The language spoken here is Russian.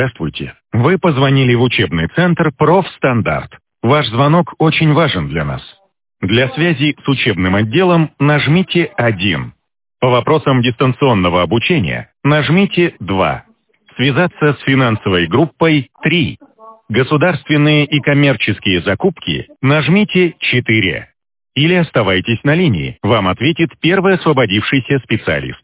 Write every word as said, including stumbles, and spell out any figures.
Здравствуйте. Вы позвонили в учебный центр «Профстандарт». Ваш звонок очень важен для нас. Для связи с учебным отделом нажмите один. По вопросам дистанционного обучения нажмите два. Связаться с финансовой группой три. Государственные и коммерческие закупки нажмите четыре. Или оставайтесь на линии, вам ответит первый освободившийся специалист.